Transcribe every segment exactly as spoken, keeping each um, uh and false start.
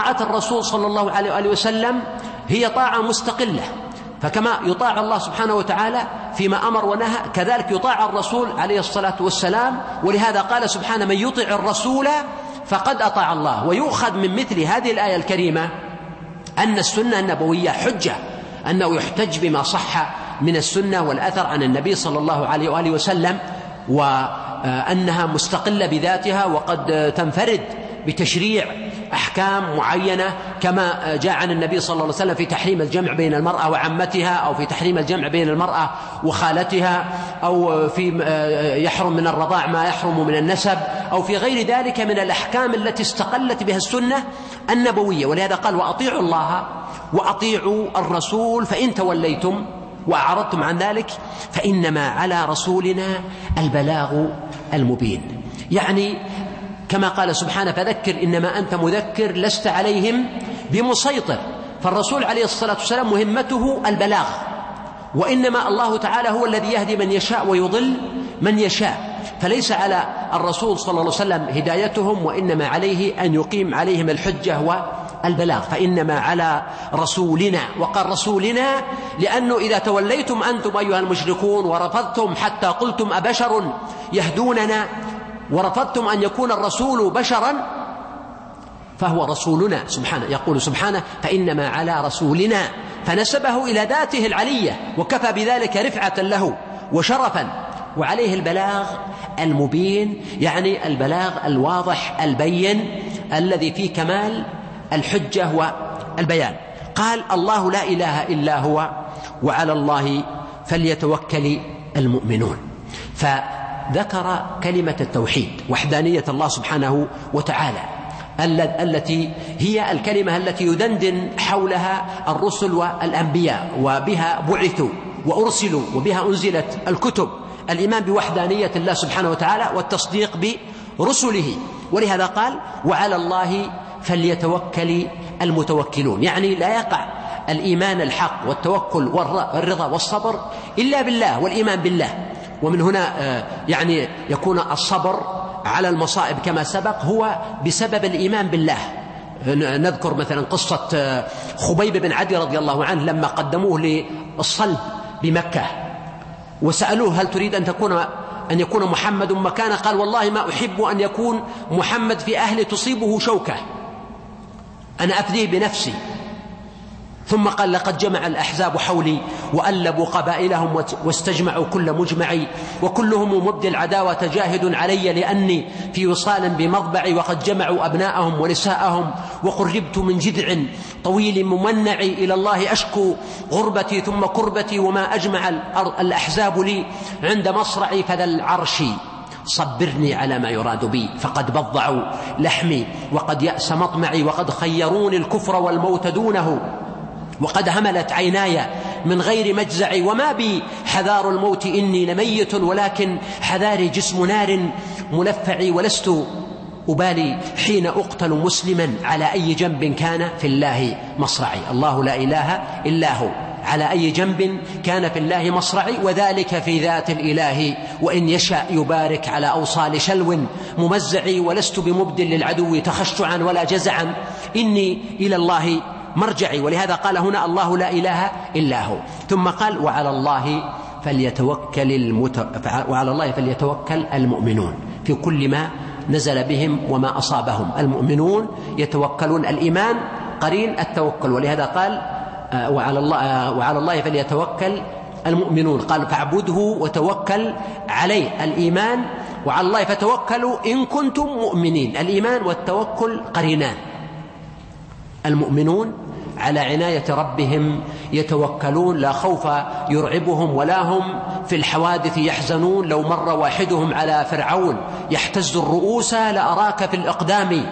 الرسول صلى الله عليه وآله وسلم هي طاعة مستقلة، فكما يطاع الله سبحانه وتعالى فيما أمر ونهى كذلك يطاع الرسول عليه الصلاة والسلام. ولهذا قال سبحانه: من يطع الرسول فقد أطاع الله. ويؤخذ من مثل هذه الآية الكريمة أن السنة النبوية حجة، أنه يحتج بما صح من السنة والأثر عن النبي صلى الله عليه وآله وسلم، وأنها مستقلة بذاتها وقد تنفرد بتشريع أحكام معينة، كما جاء عن النبي صلى الله عليه وسلم في تحريم الجمع بين المرأة وعمتها، أو في تحريم الجمع بين المرأة وخالتها، أو في يحرم من الرضاع ما يحرم من النسب، أو في غير ذلك من الأحكام التي استقلت بها السنة النبوية. ولهذا قال: وأطيعوا الله وأطيعوا الرسول فإن توليتم وأعرضتم عن ذلك فإنما على رسولنا البلاغ المبين. يعني كما قال سبحانه: فذكر إنما أنت مذكر لست عليهم بمسيطر. فالرسول عليه الصلاة والسلام مهمته البلاغ، وإنما الله تعالى هو الذي يهدي من يشاء ويضل من يشاء، فليس على الرسول صلى الله عليه وسلم هدايتهم، وإنما عليه أن يقيم عليهم الحجة والبلاغ. فإنما على رسولنا، وقال رسولنا لأنه إذا توليتم أنتم أيها المشركون ورفضتم حتى قلتم أبشر يهدوننا، ورفضتم أن يكون الرسول بشرا، فهو رسولنا سبحانه. يقول سبحانه: فإنما على رسولنا، فنسبه إلى ذاته العلية، وكفى بذلك رفعة له وشرفا. وعليه البلاغ المبين، يعني البلاغ الواضح البين الذي فيه كمال الحجة والبيان. قال: الله لا إله إلا هو وعلى الله فليتوكل المؤمنون. فذكر كلمة التوحيد، وحدانية الله سبحانه وتعالى، التي هي الكلمة التي يدندن حولها الرسل والأنبياء، وبها بعثوا وأرسلوا، وبها أنزلت الكتب. الإيمان بوحدانية الله سبحانه وتعالى والتصديق برسله. ولهذا قال: وعلى الله فليتوكل المتوكلون. يعني لا يقع الإيمان الحق والتوكل والرضا والصبر إلا بالله والإيمان بالله. ومن هنا يعني يكون الصبر على المصائب كما سبق هو بسبب الإيمان بالله. نذكر مثلا قصة خبيب بن عدي رضي الله عنه لما قدموه للصلب بمكة، وسألوه: هل تريد أن تكون أن يكون محمد مكانه؟ قال: والله ما أحب أن يكون محمد في أهل تصيبه شوكة، أنا أفديه بنفسي. ثم قال: لقد جمع الأحزاب حولي وألبوا قبائلهم واستجمعوا كل مجمعي، وكلهم مبدي العداوة جاهد علي لأني في وصال بمضبعي، وقد جمعوا أبناءهم ونساءهم وقربت من جذع طويل ممنع، إلى الله أشكو غربتي ثم كربتي، وما أجمع الأحزاب لي عند مصرعي، فذا العرش صبرني على ما يراد بي، فقد بضعوا لحمي وقد يأس مطمعي، وقد خيروني الكفر والموت دونه، وقد هملت عيناي من غير مجزعي، وما بي حذار الموت إني لميت، ولكن حذاري جسم نار ملفعي، ولست أبالي حين أقتل مسلما على أي جنب كان في الله مصرعي. الله لا إله إلا هو، على أي جنب كان في الله مصرعي، وذلك في ذات الإله، وإن يشاء يبارك على أوصال شلو ممزعي، ولست بمبدل للعدو تخشعا ولا جزعا، إني إلى الله مرجعي. ولهذا قال هنا: الله لا إله إلا هو. ثم قال: وعلى الله فليتوكل المت... وعلى الله فليتوكل المؤمنون في كل ما نزل بهم وما أصابهم. المؤمنون يتوكلون، الإيمان قرين التوكل. ولهذا قال: وعلى الله وعلى الله فليتوكل المؤمنون. قال: فاعبده وتوكل عليه. الإيمان وعلى الله فتوكلوا إن كنتم مؤمنين. الإيمان والتوكل قرينان. المؤمنون على عناية ربهم يتوكلون، لا خوف يرعبهم ولا هم في الحوادث يحزنون. لو مر واحدهم على فرعون يحتز الرؤوس لأراك في الإقدام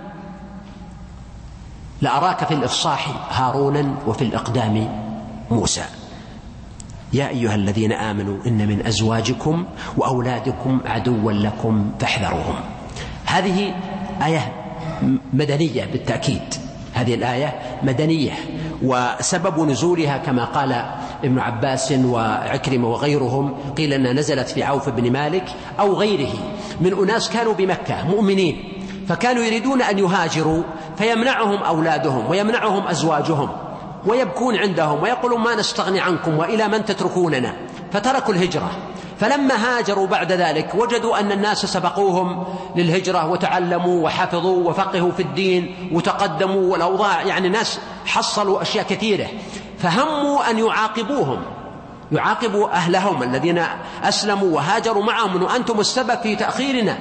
لأراك في الإفصاح هارونا وفي الإقدام موسى. يا أيها الذين آمنوا إن من أزواجكم وأولادكم عدوا لكم فاحذروهم. هذه آية مدنية بالتأكيد، هذه الآية مدنية، وسبب نزولها كما قال ابن عباس وعكرمة وغيرهم قيل أنها نزلت في عوف بن مالك أو غيره من أناس كانوا بمكة مؤمنين، فكانوا يريدون أن يهاجروا فيمنعهم أولادهم ويمنعهم أزواجهم ويبكون عندهم ويقولون ما نستغني عنكم وإلى من تتركوننا، فتركوا الهجرة. فلما هاجروا بعد ذلك وجدوا أن الناس سبقوهم للهجرة وتعلموا وحفظوا وفقهوا في الدين وتقدموا، والأوضاع يعني ناس حصلوا أشياء كثيرة، فهموا أن يعاقبوهم، يعاقبوا أهلهم الذين أسلموا وهاجروا معهم أنه أنتم السبب في تأخيرنا.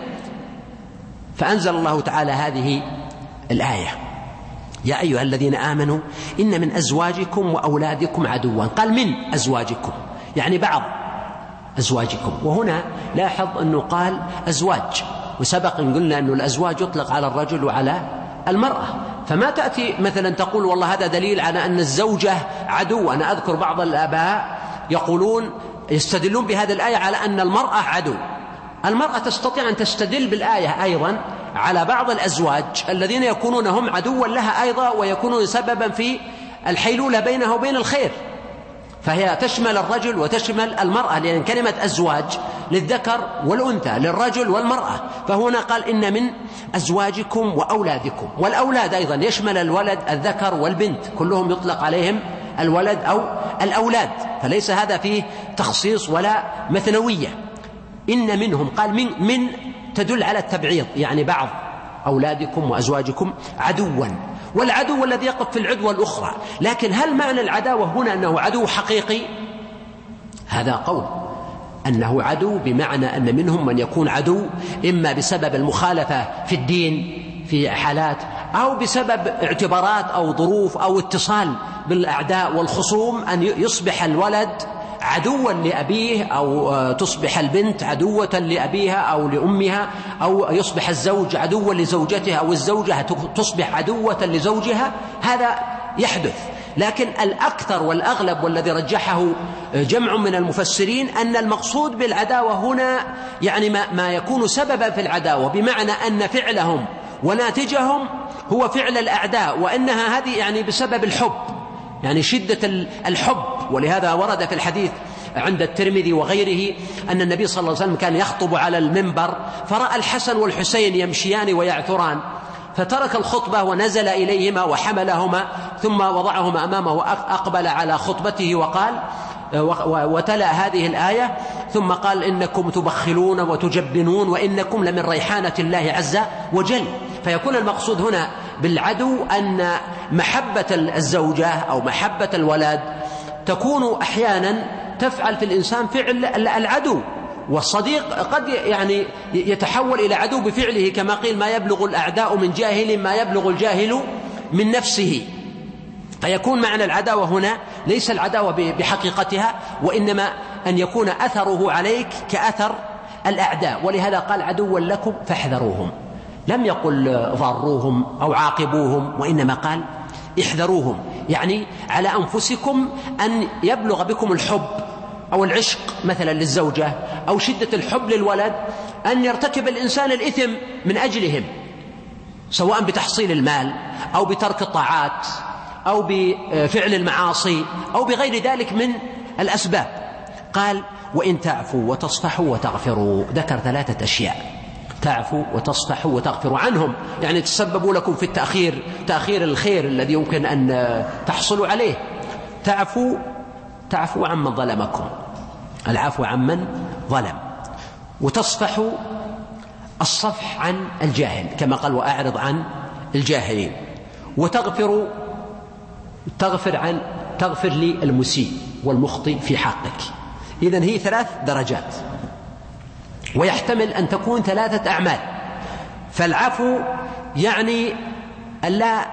فأنزل الله تعالى هذه الآية: يا أيها الذين آمنوا إن من أزواجكم وأولادكم عدوا. قال من أزواجكم يعني بعض أزواجكم، وهنا لاحظ أنه قال أزواج، وسبق أن قلنا أن الأزواج يطلق على الرجل وعلى المرأة، فما تأتي مثلا تقول والله هذا دليل على أن الزوجة عدو. أنا أذكر بعض الآباء يقولون يستدلون بهذه الآية على أن المرأة عدو. المرأة تستطيع أن تستدل بالآية أيضا على بعض الأزواج الذين يكونون هم عدوا لها أيضا ويكونون سببا في الحيلولة بينها وبين الخير، فهي تشمل الرجل وتشمل المرأة، لأن كلمة أزواج للذكر والأنثى، للرجل والمرأة. فهنا قال إن من أزواجكم وأولادكم، والأولاد أيضا يشمل الولد الذكر والبنت، كلهم يطلق عليهم الولد أو الأولاد، فليس هذا فيه تخصيص ولا مثنوية. إن منهم قال من, من تدل على التبعيض، يعني بعض أولادكم وأزواجكم عدوا، والعدو الذي يقف في العدوى الأخرى. لكن هل معنى العداوة هنا أنه عدو حقيقي؟ هذا قول أنه عدو بمعنى أن منهم من يكون عدو إما بسبب المخالفة في الدين في حالات، أو بسبب اعتبارات أو ظروف أو اتصال بالأعداء والخصوم، أن يصبح الولد عدوا لأبيه، أو تصبح البنت عدوة لأبيها أو لأمها، أو يصبح الزوج عدوا لزوجته، أو الزوجة تصبح عدوة لزوجها. هذا يحدث. لكن الأكثر والأغلب والذي رجحه جمع من المفسرين أن المقصود بالعداوة هنا يعني ما, ما يكون سببا في العداوة، بمعنى أن فعلهم وناتجهم هو فعل الأعداء، وأنها هذه يعني بسبب الحب، يعني شدة الحب. ولهذا ورد في الحديث عند الترمذي وغيره أن النبي صلى الله عليه وسلم كان يخطب على المنبر، فرأى الحسن والحسين يمشيان ويعثران، فترك الخطبة ونزل إليهما وحملهما ثم وضعهما أمامه وأقبل على خطبته وقال وتلا هذه الآية، ثم قال إنكم تبخلون وتجبنون وإنكم لمن ريحانة الله عز وجل. فيكون المقصود هنا بالعدو أن محبة الزوجة أو محبة الولد تكون أحيانا تفعل في الإنسان فعل العدو، والصديق قد يعني يتحول إلى عدو بفعله، كما قيل ما يبلغ الأعداء من جاهل ما يبلغ الجاهل من نفسه. فيكون معنى العداوة هنا ليس العداوة بحقيقتها، وإنما أن يكون أثره عليك كأثر الأعداء. ولهذا قال عدوا لكم فاحذروهم، لم يقل ضاروهم أو عاقبوهم، وإنما قال احذروهم، يعني على أنفسكم أن يبلغ بكم الحب أو العشق مثلا للزوجة، أو شدة الحب للولد، أن يرتكب الإنسان الإثم من أجلهم، سواء بتحصيل المال أو بترك الطاعات أو بفعل المعاصي أو بغير ذلك من الأسباب. قال وإن تعفوا وتصفحوا وتغفروا، ذكر ثلاثة أشياء: تعفوا وتصفحوا وتغفروا عنهم، يعني تسببوا لكم في التأخير، تأخير الخير الذي يمكن أن تحصلوا عليه. تعفوا تعفوا عمن ظلمكم، العفو عمن ظلم. وتصفحوا الصفح عن الجاهل كما قال وأعرض عن الجاهلين. وتغفروا تغفر عن تغفر للمسيء والمخطئ في حقك. إذن هي ثلاث درجات، ويحتمل أن تكون ثلاثة أعمال. فالعفو يعني ألا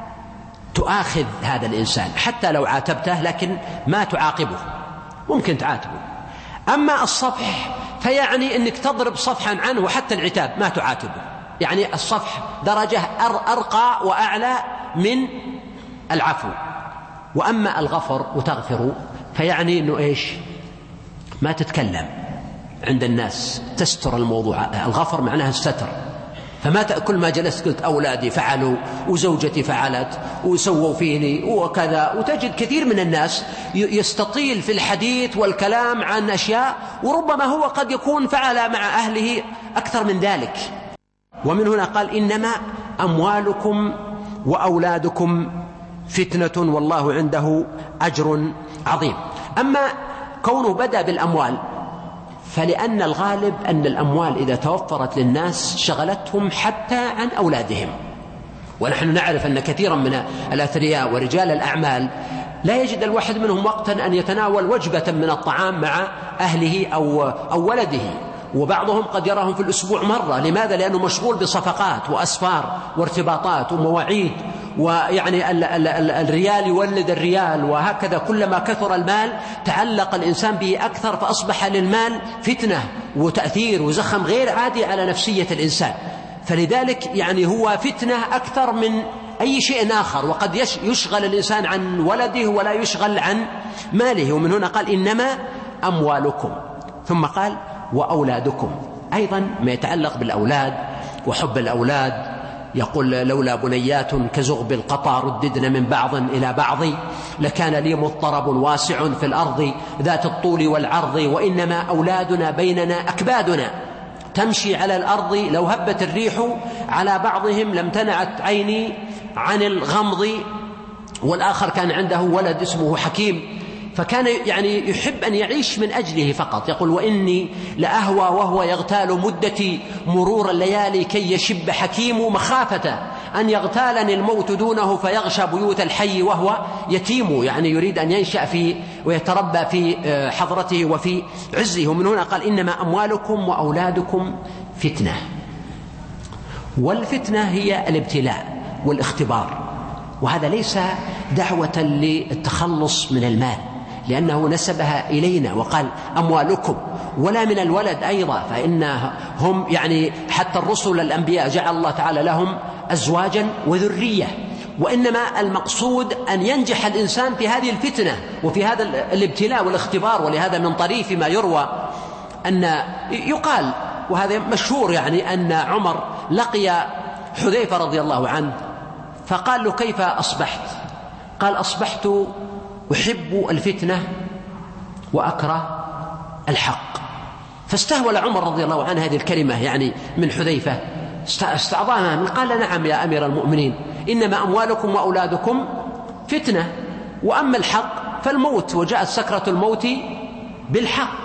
تؤاخذ هذا الإنسان حتى لو عاتبته، لكن ما تعاقبه، ممكن تعاتبه. أما الصفح فيعني أنك تضرب صفحا عنه حتى العتاب ما تعاتبه، يعني الصفح درجة أرقى وأعلى من العفو. وأما الغفر وتغفر فيعني أنه إيش؟ ما تتكلم عند الناس، تستر الموضوع. الغفر معناها الستر، فما كل ما جلست قلت أولادي فعلوا وزوجتي فعلت وسووا فيني وكذا. وتجد كثير من الناس يستطيل في الحديث والكلام عن أشياء وربما هو قد يكون فعل مع أهله أكثر من ذلك. ومن هنا قال إنما أموالكم وأولادكم فتنة والله عنده أجر عظيم. أما كونه بدأ بالأموال فلأن الغالب أن الأموال إذا توفرت للناس شغلتهم حتى عن أولادهم، ونحن نعرف أن كثيرا من الأثرياء ورجال الأعمال لا يجد الواحد منهم وقتا أن يتناول وجبة من الطعام مع أهله أو, أو ولده، وبعضهم قد يراهم في الأسبوع مرة. لماذا؟ لأنه مشغول بصفقات وأسفار وارتباطات ومواعيد، ويعني ال ال ال الريال يولد الريال، وهكذا كلما كثر المال تعلق الإنسان به أكثر، فأصبح للمال فتنة وتأثير وزخم غير عادي على نفسية الإنسان. فلذلك يعني هو فتنة أكثر من أي شيء آخر، وقد يشغل الإنسان عن ولده ولا يشغل عن ماله. ومن هنا قال إنما أموالكم، ثم قال وأولادكم. أيضا ما يتعلق بالأولاد وحب الأولاد، يقول لولا بنيات كزغب القطا رددن من بعض إلى بعض لكان لي مضطرب واسع في الأرض ذات الطول والعرض، وإنما أولادنا بيننا أكبادنا تمشي على الأرض لو هبت الريح على بعضهم لم تنعت عيني عن الغمض. والآخر كان عنده ولد اسمه حكيم، فكان يعني يحب أن يعيش من أجله فقط. يقول وإني لأهوى وهو يغتال مدتي مرور الليالي كي يشب حكيم، مخافة أن يغتالني الموت دونه فيغشى بيوت الحي وهو يتيم، يعني يريد أن ينشأ في ويتربى في حضرته وفي عزه. ومن هنا قال إنما أموالكم وأولادكم فتنة. والفتنة هي الابتلاء والاختبار، وهذا ليس دعوة للتخلص من المال، لأنه نسبها إلينا وقال أموالكم، ولا من الولد أيضا، فإنهم يعني حتى الرسل الأنبياء جعل الله تعالى لهم أزواجا وذرية، وإنما المقصود أن ينجح الإنسان في هذه الفتنة وفي هذا الابتلاء والاختبار. ولهذا من طريف ما يروى أن يقال، وهذا مشهور، يعني أن عمر لقي حذيفة رضي الله عنه فقال له كيف أصبحت؟ قال أصبحت أحب الفتنة وأكره الحق. فاستهول عمر رضي الله عنه هذه الكلمة يعني من حذيفة، استعظمها، قال نعم يا أمير المؤمنين، إنما أموالكم وأولادكم فتنة، وأما الحق فالموت، وجاءت سكرة الموت بالحق.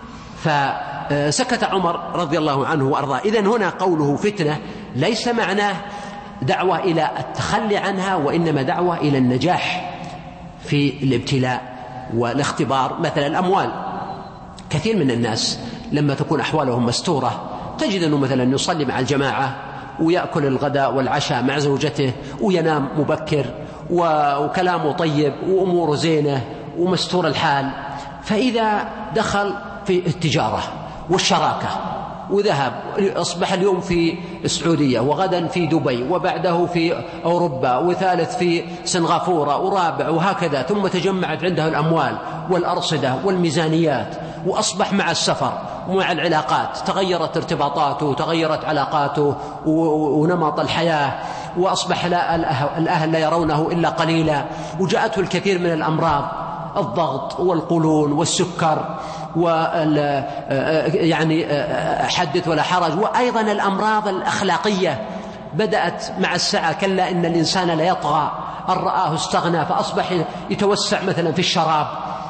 فسكت عمر رضي الله عنه وأرضاه. إذن هنا قوله فتنة ليس معناه دعوة إلى التخلي عنها، وإنما دعوة إلى النجاح في الابتلاء والاختبار. مثلا الأموال، كثير من الناس لما تكون أحوالهم مستورة تجد أنه مثلا يصلي مع الجماعة ويأكل الغداء والعشاء مع زوجته وينام مبكر وكلامه طيب وأموره زينة ومستور الحال، فإذا دخل في التجارة والشراكة وذهب، أصبح اليوم في السعودية وغدا في دبي وبعده في أوروبا وثالث في سنغافورة ورابع وهكذا، ثم تجمعت عنده الأموال والأرصدة والميزانيات، وأصبح مع السفر ومع العلاقات تغيرت ارتباطاته وتغيرت علاقاته ونمط الحياة، وأصبح لا الأهل لا يرونه إلا قليلا، وجاءته الكثير من الأمراض، الضغط والقولون والسكر وال يعني حدث ولا حرج، وأيضا الأمراض الأخلاقية بدأت مع الساعة. كلا إن الإنسان لا يطغى أن رآه استغنى، فأصبح يتوسع مثلا في الشراب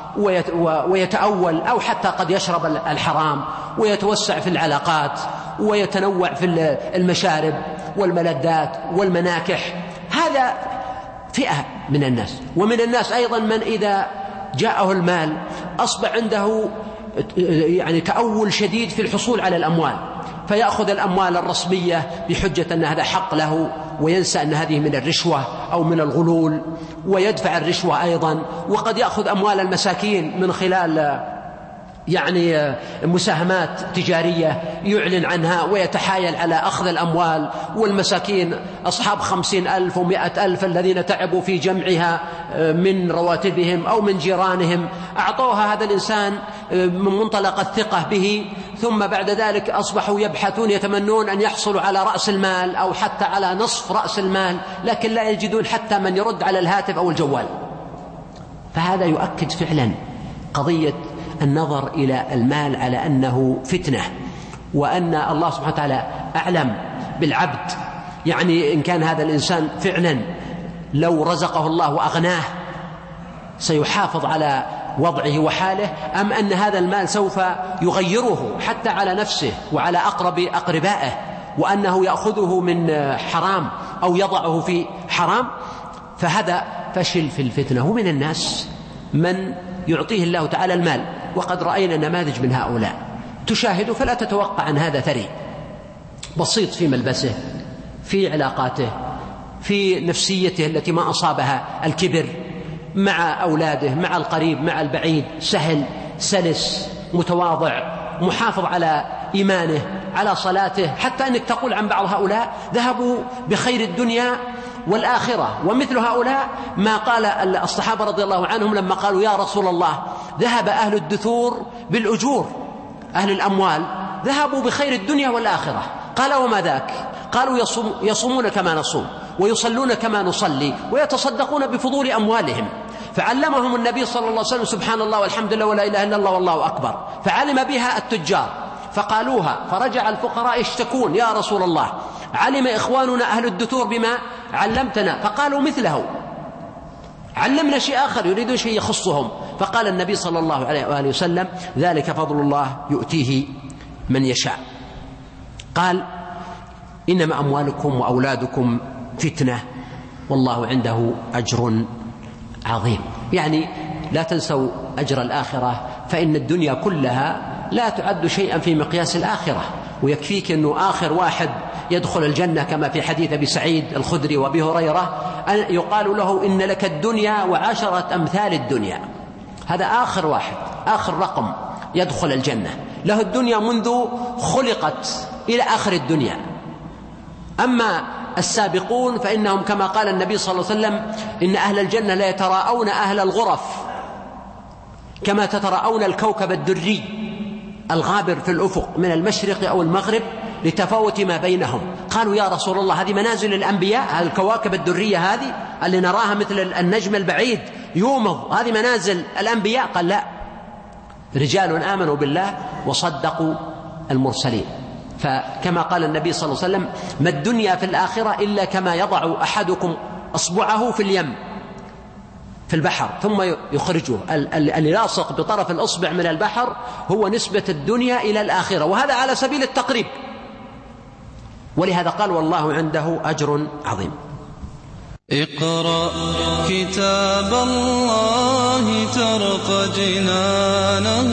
ويتأول، أو حتى قد يشرب الحرام، ويتوسع في العلاقات ويتنوع في المشارب والملذات والمناكح. هذا فئة من الناس. ومن الناس أيضا من إذا جاءه المال أصبح عنده يعني تأول شديد في الحصول على الأموال، فيأخذ الأموال الرسمية بحجة أن هذا حق له، وينسى أن هذه من الرشوة أو من الغلول، ويدفع الرشوة أيضا. وقد يأخذ أموال المساكين من خلال يعني مساهمات تجارية يعلن عنها ويتحايل على أخذ الأموال، والمساكين أصحاب خمسين ألف ومائة ألف الذين تعبوا في جمعها من رواتبهم أو من جيرانهم أعطوها هذا الإنسان من منطلق الثقة به، ثم بعد ذلك أصبحوا يبحثون يتمنون أن يحصلوا على رأس المال أو حتى على نصف رأس المال، لكن لا يجدون حتى من يرد على الهاتف أو الجوال. فهذا يؤكد فعلا قضية النظر إلى المال على أنه فتنة، وأن الله سبحانه وتعالى أعلم بالعبد يعني إن كان هذا الإنسان فعلا لو رزقه الله وأغناه سيحافظ على وضعه وحاله، أم أن هذا المال سوف يغيره حتى على نفسه وعلى أقرب أقربائه، وأنه يأخذه من حرام أو يضعه في حرام. فهذا فشل في الفتنة. ومن الناس من يعطيه الله تعالى المال، وقد رأينا نماذج من هؤلاء تشاهد فلا تتوقع عن هذا ثري، بسيط في ملبسه، في علاقاته، في نفسيته التي ما أصابها الكبر، مع أولاده، مع القريب، مع البعيد، سهل سلس متواضع محافظ على إيمانه على صلاته، حتى أنك تقول عن بعض هؤلاء ذهبوا بخير الدنيا والآخرة. ومثل هؤلاء ما قال الصحابة رضي الله عنهم لما قالوا يا رسول الله ذهب أهل الدثور بالأجور، أهل الأموال ذهبوا بخير الدنيا والآخرة. قال وما ذاك؟ قالوا يصوم يصومون كما نصوم، ويصلون كما نصلي، ويتصدقون بفضول أموالهم. فعلمهم النبي صلى الله عليه وسلم سبحان الله والحمد لله ولا إله إلا الله والله أكبر، فعلم بها التجار فقالوها، فرجع الفقراء يشتكون يا رسول الله علم إخواننا أهل الدثور بما علمتنا، فقالوا مثله، علمنا شيء آخر، يريدون شيء يخصهم. فقال النبي صلى الله عليه وآله وسلم ذلك فضل الله يؤتيه من يشاء. قال إنما أموالكم وأولادكم فتنة والله عنده أجر عظيم. يعني لا تنسوا أجر الآخرة، فإن الدنيا كلها لا تعد شيئا في مقياس الآخرة. ويكفيك أنه آخر واحد يدخل الجنة كما في حديث أبي سعيد الخدري وأبي هريرة أن يقال له إن لك الدنيا وعشرة أمثال الدنيا. هذا آخر واحد، آخر رقم يدخل الجنة، له الدنيا منذ خلقت إلى آخر الدنيا. أما السابقون فإنهم كما قال النبي صلى الله عليه وسلم إن أهل الجنة لا يتراءون أهل الغرف كما تتراءون الكوكب الدري الغابر في الأفق من المشرق أو المغرب لتفاوت ما بينهم. قالوا يا رسول الله هذه منازل الأنبياء، الكواكب الدرية هذه اللي نراها مثل النجم البعيد يومض، هذه منازل الأنبياء؟ قال لا، رجال آمنوا بالله وصدقوا المرسلين. فكما قال النبي صلى الله عليه وسلم ما الدنيا في الآخرة إلا كما يضع أحدكم أصبعه في اليم في البحر ثم يخرجه، اللاصق بطرف الأصبع من البحر هو نسبة الدنيا إلى الآخرة، وهذا على سبيل التقريب. ولهذا قال والله عنده أجر عظيم. اقرأ كتاب الله ترق جنانه.